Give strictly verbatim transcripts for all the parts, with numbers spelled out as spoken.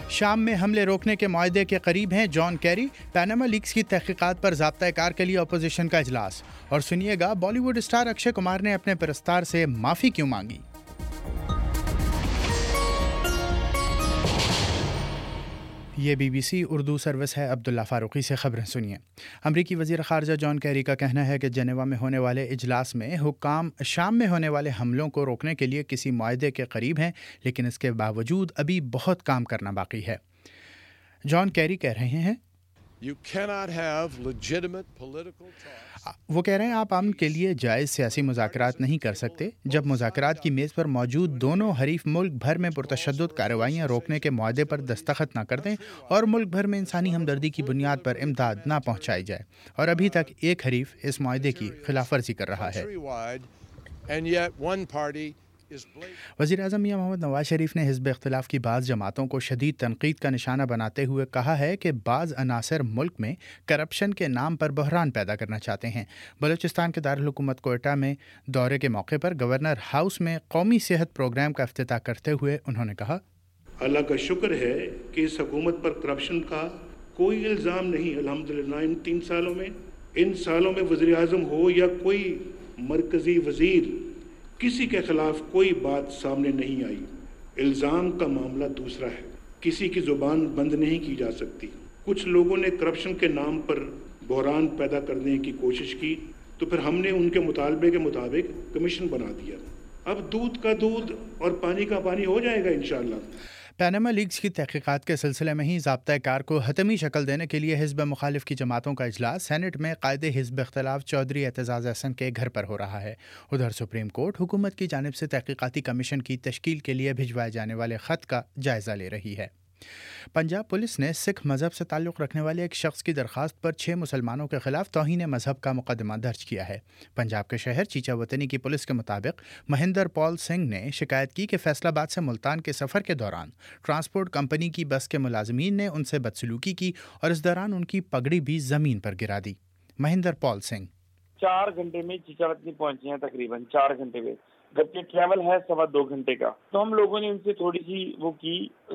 شام میں حملے روکنے کے معاہدے کے قریب ہیں جان کیری، پیناما لیکس کی تحقیقات پر ضابطۂ کار کے لیے اپوزیشن کا اجلاس۔ اور سنیے گا Bollywood star Akshay Kumar نے اپنے پرستار سے معافی کیوں مانگی۔ یہ B B C Urdu service ہے۔ عبداللہ فاروقی سے خبریں سنیے۔ امریکی وزیر خارجہ جان کیری کا کہنا ہے کہ جنیوا میں ہونے والے اجلاس میں حکام شام میں ہونے والے حملوں کو روکنے کے لیے کسی معاہدے کے قریب ہیں، لیکن اس کے باوجود ابھی بہت کام کرنا باقی ہے۔ جان کیری کہہ رہے ہیں You cannot have legitimate political talks. وہ کہہ رہے ہیں آپ امن کے لیے جائز سیاسی مذاکرات نہیں کر سکتے جب مذاکرات کی میز پر موجود دونوں حریف ملک بھر میں پرتشدد کارروائیاں روکنے کے معاہدے پر دستخط نہ کر دیں اور ملک بھر میں انسانی ہمدردی کی بنیاد پر امداد نہ پہنچائی جائے، اور ابھی تک ایک حریف اس معاہدے کی خلاف ورزی کر رہا ہے۔ And yet one party وزیر اعظم میاں محمد نواز شریف نے حزب اختلاف کی بعض جماعتوں کو شدید تنقید کا نشانہ بناتے ہوئے کہا ہے کہ بعض عناصر ملک میں کرپشن کے نام پر بحران پیدا کرنا چاہتے ہیں۔ بلوچستان کے دارالحکومت کوئٹہ میں دورے کے موقع پر گورنر ہاؤس میں قومی صحت پروگرام کا افتتاح کرتے ہوئے انہوں نے کہا، اللہ کا شکر ہے کہ اس حکومت پر کرپشن کا کوئی الزام نہیں۔ الحمدللہ ان تین سالوں میں ان سالوں میں وزیر اعظم ہو یا کوئی مرکزی وزیر، کسی کے خلاف کوئی بات سامنے نہیں آئی۔ الزام کا معاملہ دوسرا ہے، کسی کی زبان بند نہیں کی جا سکتی۔ کچھ لوگوں نے کرپشن کے نام پر بحران پیدا کرنے کی کوشش کی تو پھر ہم نے ان کے مطالبے کے مطابق کمیشن بنا دیا۔ اب دودھ کا دودھ اور پانی کا پانی ہو جائے گا انشاءاللہ۔ پیناما لیکس کی تحقیقات کے سلسلے میں ہی ضابطۂ کار کو حتمی شکل دینے کے لیے حزب مخالف کی جماعتوں کا اجلاس سینٹ میں قائد حزب اختلاف چودھری اعتزاز احسن کے گھر پر ہو رہا ہے۔ ادھر سپریم کورٹ حکومت کی جانب سے تحقیقاتی کمیشن کی تشکیل کے لیے بھجوائے جانے والے خط کا جائزہ لے رہی ہے۔ پنجاب پولیس نے سکھ مذہب سے تعلق رکھنے والے ایک شخص کی درخواست پر چھ مسلمانوں کے خلاف توہین مذہب کا مقدمہ درج کیا ہے۔ پنجاب کے شہر چیچا وطنی کی پولیس کے مطابق مہندر پال سنگھ نے شکایت کی کہ فیصل آباد سے ملتان کے سفر کے دوران ٹرانسپورٹ کمپنی کی بس کے ملازمین نے ان سے بدسلوکی کی اور اس دوران ان کی پگڑی بھی زمین پر گرا دی۔ مہندر پال سنگھ چار گھنٹے میں چیچا وطنی پہنچے ہیں، تقریباً چار گھنٹے میں، جبکہ ٹریول ہے سوا دو گھنٹے کا۔ تو ہم لوگوں نے ان سے تھوڑی سی وہ کی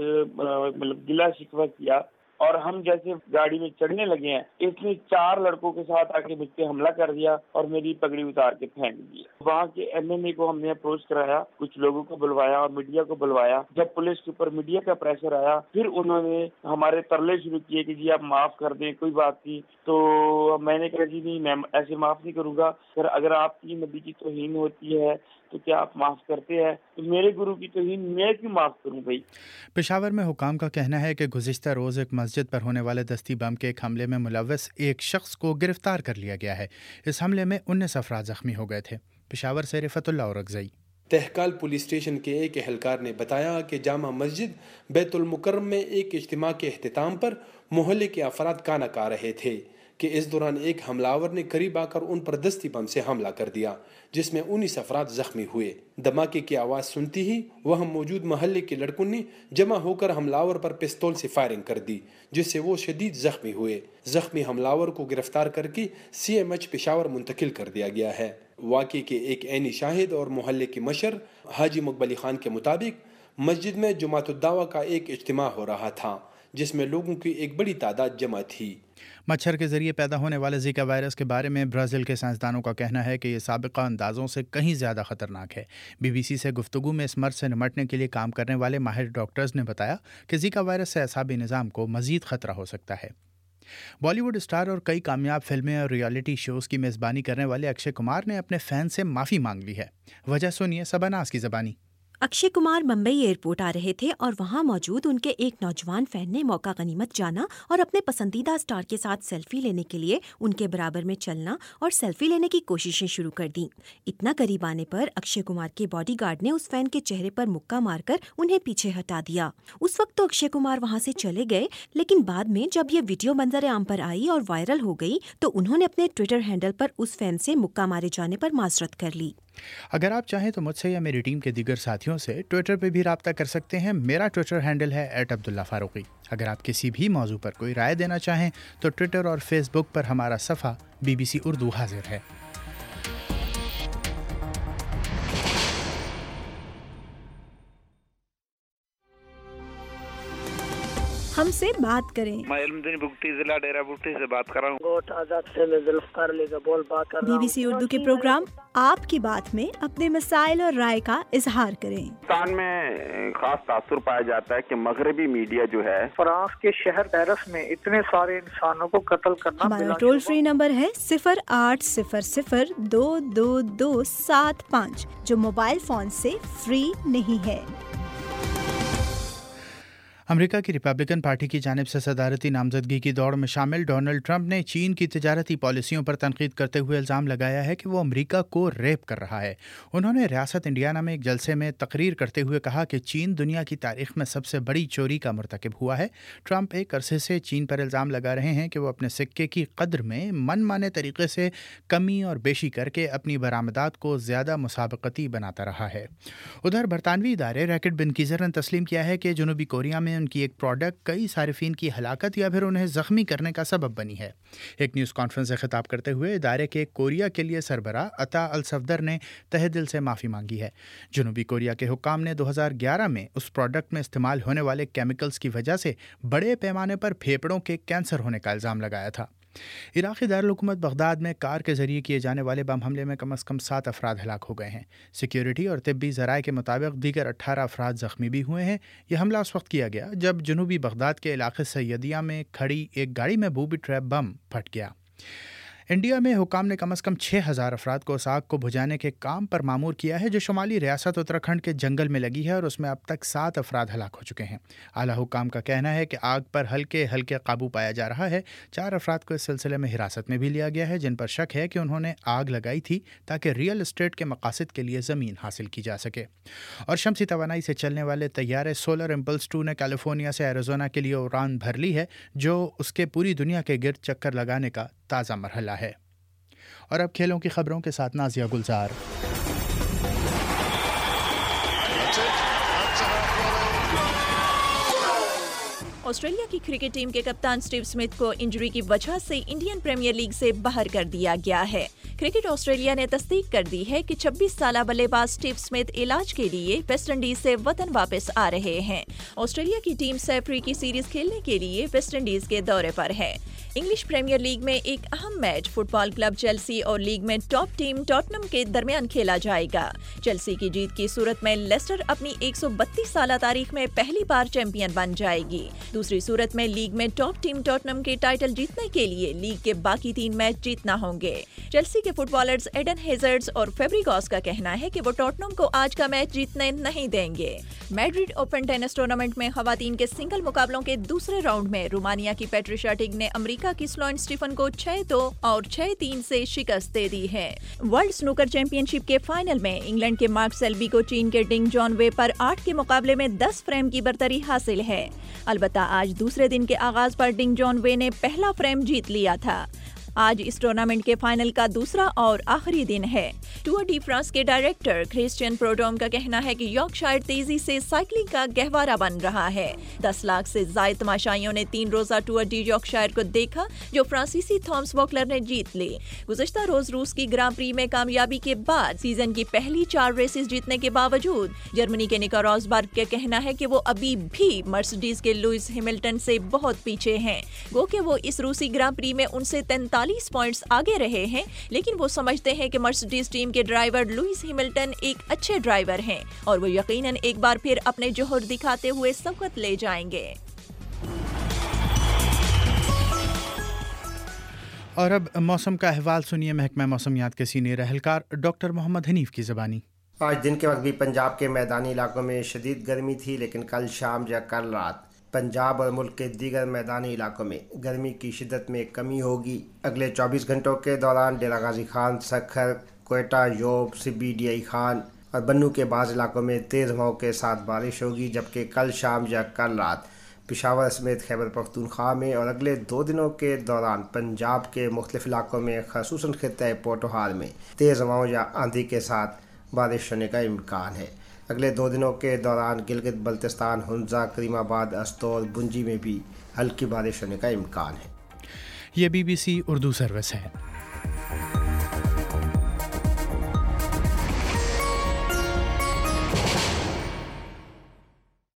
مطلب گلا شکوہ کیا، اور ہم جیسے گاڑی میں چڑھنے لگے ہیں اس نے چار لڑکوں کے ساتھ آ کے مجھ پہ حملہ کر دیا اور میری پگڑی اتار کے پھینک دی۔ وہاں کے ایم این اے کو ہم نے اپروچ کرایا، کچھ لوگوں کو بلوایا اور میڈیا کو بلوایا۔ جب پولیس کے اوپر میڈیا کا پریشر آیا پھر انہوں نے ہمارے ترلے شروع کیے کہ جی آپ معاف کر دیں، کوئی بات نہیں۔ تو میں نے کہا جی نہیں، میں ایسے معاف نہیں کروں گا، پھر اگر آپ کی نبی کی توہین ہوتی ہے تو کیا آپ معاف کرتے ہیں؟ تو میرے گرو کی توہین میں کیوں معاف کروں بھائی؟ پشاور میں حکام کا کہنا ہے کہ گزشتہ روز ایک مسجد پر ہونے والے دستی بم کے ایک حملے میں ملوث ایک شخص کو گرفتار کر لیا گیا ہے۔ اس حملے میں انیس افراد زخمی ہو گئے تھے۔ پشاور سے Rifatullah Orakzai. Tehkal police station کے ایک اہلکار نے بتایا کہ جامع مسجد بیت المکرم میں ایک اجتماع کے اختتام پر محلے کے افراد کانا کھا رہے تھے کہ اس دوران ایک حملہ آور نے قریب آ کر ان پر دستی بم سے حملہ کر دیا، جس میں انیس افراد زخمی ہوئے۔ دھماکے کی آواز سنتی ہی وہاں موجود محلے کے لڑکوں نے جمع ہو کر حملہ آور پر پستول سے فائرنگ کر دی، جس سے وہ شدید زخمی ہوئے۔ زخمی حملہ آور کو گرفتار کر کے سی ایم ایچ پشاور منتقل کر دیا گیا ہے۔ واقعے کے ایک عینی شاہد اور محلے کے مشر حاجی مقبلی خان کے مطابق مسجد میں جماعت الدعوہ کا ایک اجتماع ہو رہا تھا جس میں لوگوں کی ایک بڑی تعداد جمع تھی۔ مچھر کے ذریعے پیدا ہونے والے زیکا وائرس کے بارے میں برازیل کے سائنسدانوں کا کہنا ہے کہ یہ سابقہ اندازوں سے کہیں زیادہ خطرناک ہے۔ بی بی سی سے گفتگو میں اس مرض سے نمٹنے کے لیے کام کرنے والے ماہر ڈاکٹرز نے بتایا کہ زیکا وائرس سے اعصابی نظام کو مزید خطرہ ہو سکتا ہے۔ بالی ووڈ اسٹار اور کئی کامیاب فلمیں اور ریالٹی شوز کی میزبانی کرنے والے اکشے کمار نے اپنے فین سے معافی مانگ لی ہے۔ وجہ سنیے سباناز کی زبانی۔ اکشے کمار ممبئی ایئرپورٹ آ رہے تھے اور وہاں موجود ان کے ایک نوجوان فین نے موقع غنیمت جانا اور اپنے پسندیدہ سٹار کے ساتھ سیلفی لینے کے لیے ان کے برابر میں چلنا اور سیلفی لینے کی کوششیں شروع کر دیں۔ اتنا قریب آنے پر اکشے کمار کے باڈی گارڈ نے اس فین کے چہرے پر مکہ مار کر انہیں پیچھے ہٹا دیا۔ اس وقت تو اکشے کمار وہاں سے چلے گئے، لیکن بعد میں جب یہ ویڈیو منظر عام پر آئی اور وائرل ہو گئی تو انہوں نے اپنے ٹویٹر ہینڈل پر اس فین سے مکہ مارے جانے پر معذرت کر لی۔ اگر آپ چاہیں تو مجھ سے یا میری ٹیم کے دیگر ساتھیوں سے ٹویٹر پہ بھی رابطہ کر سکتے ہیں۔ میرا ٹویٹر ہینڈل ہے ایٹ عبداللہ فاروقی۔ اگر آپ کسی بھی موضوع پر کوئی رائے دینا چاہیں تو ٹویٹر اور فیس بک پر ہمارا صفحہ بی بی سی اردو حاضر ہے۔ ہم سے بات کریں۔ میں علمدین بگٹی ضلع ڈیرہ بگٹی سے بات کر رہا ہوں۔ گوٹ آزاد سے میں ذوالفقار علی کا بول بات کر رہا ہوں۔ بی بی سی اردو کے پروگرام آپ کی بات میں اپنے مسائل اور رائے کا اظہار کریں۔ پاکستان میں خاص تاثر پایا جاتا ہے کہ مغربی میڈیا جو ہے فرانس کے شہر پیرس میں اتنے سارے انسانوں کو قتل کرنا۔ ہمارا ٹول فری نمبر ہے صفر آٹھ صفر صفر دو دو دو سات پانچ، جو موبائل فون سے فری نہیں ہے۔ امریکہ کی ریپبلکن پارٹی کی جانب سے صدارتی نامزدگی کی دوڑ میں شامل ڈونلڈ ٹرمپ نے چین کی تجارتی پالیسیوں پر تنقید کرتے ہوئے الزام لگایا ہے کہ وہ امریکہ کو ریپ کر رہا ہے۔ انہوں نے ریاست انڈیانا میں ایک جلسے میں تقریر کرتے ہوئے کہا کہ چین دنیا کی تاریخ میں سب سے بڑی چوری کا مرتکب ہوا ہے۔ ٹرمپ ایک عرصے سے چین پر الزام لگا رہے ہیں کہ وہ اپنے سکے کی قدر میں من مانے طریقے سے کمی اور بیشی کر کے اپنی برآمدات کو زیادہ مسابقتی بناتا رہا ہے۔ ادھر برطانوی ادارے ریکٹ بنکیزر نے تسلیم کیا ہے کہ جنوبی کوریا میں ان کی ایک پروڈکٹ کئی صارفین کی ہلاکت یا پھر انہیں زخمی کرنے کا سبب بنی ہے۔ ایک نیوز کانفرنس سے خطاب کرتے ہوئے ادارے کے کوریا کے لیے سربراہ عطا الصفدر نے تہہ دل سے معافی مانگی ہے۔ جنوبی کوریا کے حکام نے دو ہزار گیارہ میں اس پروڈکٹ میں استعمال ہونے والے کیمیکلز کی وجہ سے بڑے پیمانے پر پھیپھڑوں کے کینسر ہونے کا الزام لگایا تھا۔ عراقی دارالحکومت بغداد میں کار کے ذریعے کیے جانے والے بم حملے میں کم از کم سات افراد ہلاک ہو گئے ہیں۔ سیکیورٹی اور طبی ذرائع کے مطابق دیگر اٹھارہ افراد زخمی بھی ہوئے ہیں۔ یہ حملہ اس وقت کیا گیا جب جنوبی بغداد کے علاقے سیدیہ میں کھڑی ایک گاڑی میں بوبی ٹریپ بم پھٹ گیا۔ انڈیا میں حکام نے کم از کم چھ ہزار افراد کو اس آگ کو بجھانے کے کام پر مامور کیا ہے جو شمالی ریاست اتراکھنڈ کے جنگل میں لگی ہے، اور اس میں اب تک سات افراد ہلاک ہو چکے ہیں۔ اعلیٰ حکام کا کہنا ہے کہ آگ پر ہلکے ہلکے قابو پایا جا رہا ہے۔ چار افراد کو اس سلسلے میں حراست میں بھی لیا گیا ہے جن پر شک ہے کہ انہوں نے آگ لگائی تھی تاکہ ریئل اسٹیٹ کے مقاصد کے لیے زمین حاصل کی جا سکے۔ اور شمسی توانائی سے چلنے والے طیارے سولر امپلس ٹو نے کیلیفورنیا سے ایریزونا کے لیے اڑان بھر لی ہے، جو اس کے پوری دنیا کے گرد چکر لگانے کا تازہ مرحلہ ہے۔ اور اب کھیلوں کی خبروں کے ساتھ نازیہ گلزار۔ آسٹریلیا کی کرکٹ ٹیم کے کپتان اسٹیو اسمتھ کو انجری کی وجہ سے انڈین پریمیئر لیگ سے باہر کر دیا گیا ہے۔ کرکٹ آسٹریلیا نے تصدیق کر دی ہے کہ چھبیس سالہ بلے باز اسٹیو اسمتھ علاج کے لیے ویسٹ انڈیز سے وطن واپس آ رہے ہیں۔ آسٹریلیا کی ٹیم سہ افریقی سیریز کھیلنے کے لیے ویسٹ انڈیز کے دورے پر ہے۔ انگلش پریمیئر لیگ میں ایک اہم match football club Chelsea اور لیگ میں ٹاپ ٹیم ٹاٹنم کے درمیان کھیلا جائے گا۔ چیلسی کی جیت کی صورت میں لیسٹر اپنی ایک سو بتیس سالہ تاریخ میں پہلی بار چیمپئن بن جائے گی۔ دوسری صورت میں لیگ میں ٹاپ ٹیم ٹاٹنم کے ٹائٹل جیتنے کے لیے لیگ کے باقی تین میچ جیتنا ہوں گے۔ چیلسی کے فٹ بالرز ایڈن ہیزرڈز اور فیبریگاس کا کہنا ہے کہ وہ ٹاٹنم کو آج کا میچ جیتنے نہیں دیں گے۔ میڈرڈ اوپن ٹینس ٹورنامنٹ میں خواتین کے سنگل مقابلوں کے دوسرے راؤنڈ میں رومانیہ کی پیٹریشا ٹگ نے امریکہ کی سلوئن اسٹیفن کو چھ دو اور چھ تین سے شکست دے دی ہے۔ ورلڈ سنوکر چیمپئن شپ کے فائنل میں انگلینڈ کے مارک سیلبی کو چین کے ڈنگ جان وے پر آٹھ کے مقابلے میں دس فریم کی برتری حاصل ہے۔ البتہ آج دوسرے دن کے آغاز پر ڈنگ جان وے نے پہلا فریم جیت لیا تھا۔ آج اس ٹورنامنٹ کے فائنل کا دوسرا اور آخری دن ہے۔ ٹور ڈی فرانس کے ڈائریکٹر کرسچین پروڈوم کا کہنا ہے کہ یارکشائر تیزی سے سائیکلنگ کا گہوارہ بن رہا ہے۔ دس لاکھ سے زائد تماشائیوں نے تین روزہ ٹور ڈی یارکشائر کو دیکھا جو فرانسیسی تھامس واکلر نے جیت لی۔ گزشتہ روز روس کی گراں پری میں کامیابی کے بعد سیزن کی پہلی چار ریسز جیتنے کے باوجود جرمنی کے نکو راسبرگ کا کہنا ہے کہ وہ ابھی بھی مرسڈیز کے لوئس ہیملٹن سے بہت پیچھے ہیں۔ گو کہ وہ اس روسی گراں پری میں ان سے تینتالیس پوائنٹس آگے رہے ہیں، لیکن وہ سمجھتے ہیں کہ مرسڈیز ٹیم کے ڈرائیور لوئس ہیملٹن ایک اچھے ڈرائیور ہیں اور وہ یقیناً ایک بار پھر اپنے جوہر دکھاتے ہوئے سبقت لے جائیں گے۔ اور اب موسم کا احوال سنیے محکمہ موسمیات کے سینئر اہلکار ڈاکٹر محمد حنیف کی زبانی۔ آج دن کے وقت بھی پنجاب کے میدانی علاقوں میں شدید گرمی تھی، لیکن کل شام یا کل رات پنجاب اور ملک کے دیگر میدانی علاقوں میں گرمی کی شدت میں کمی ہوگی۔ اگلے چوبیس گھنٹوں کے دوران ڈیرہ غازی خان، سکھر، کوئٹہ، یوب، سبی، ڈی آئی خان اور بنو کے بعض علاقوں میں تیز ہواؤں کے ساتھ بارش ہوگی، جبکہ کل شام یا کل رات پشاور سمیت خیبر پختونخوا میں اور اگلے دو دنوں کے دوران پنجاب کے مختلف علاقوں میں خصوصاً خطہ پوٹوہار میں تیز ہواؤں یا آندھی کے ساتھ بارش ہونے کا امکان ہے۔ اگلے دو دنوں کے دوران گلگت بلتستان، ہنزا، کریم آباد، استول، بنجی میں بھی ہلکی بارش ہونے کا امکان ہے۔ یہ B B C Urdu service ہے۔